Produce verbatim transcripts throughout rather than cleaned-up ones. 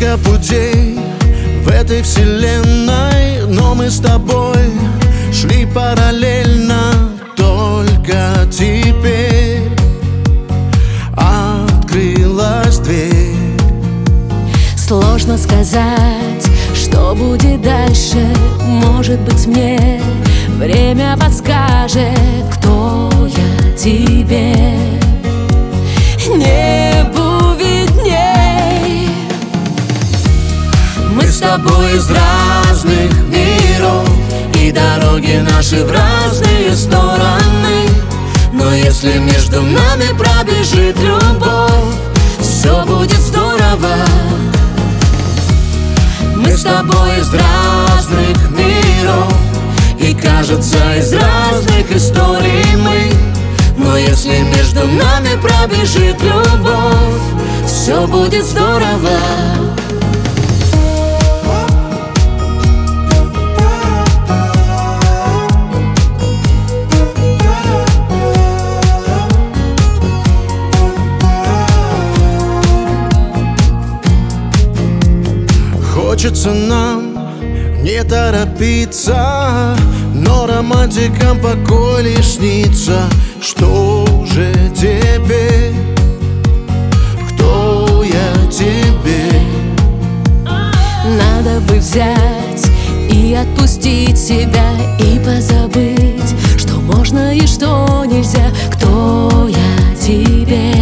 Столько путей в этой вселенной, но мы с тобой шли параллельно. Только теперь открылась дверь. Сложно сказать, что будет дальше. Может быть, мне время подскажет, кто я тебе. Небу видней. Мы с тобой из разных миров, и дороги наши в разные стороны. Но если между нами пробежит любовь, все будет здорово. Мы с тобой из разных миров, и кажется, из разных историй мы. Но если между нами пробежит любовь, все будет здорово. Хочется нам не торопиться, но романтикам покой лишь снится. Что же теперь? Кто я тебе? Надо бы взять и отпустить себя, и позабыть, что можно и что нельзя. Кто я тебе?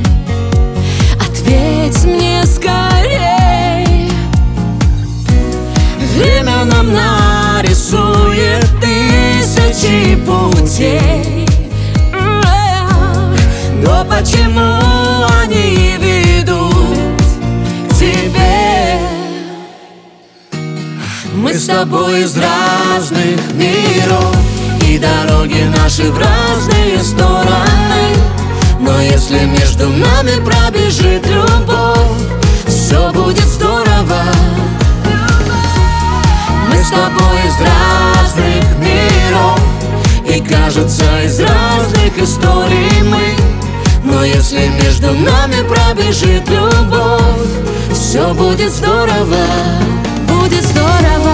Ответь мне скорей. Время нам нарисует тысячи путей, но почему они ведут к тебе? Мы с тобой из разных миров, и дороги наши в разные стороны. Но если между нами пробежит любовь, все будет здорово. Мы с тобой из разных миров, и кажется, из разных историй мы. Но если между нами пробежит любовь, все будет здорово. Будет здорово.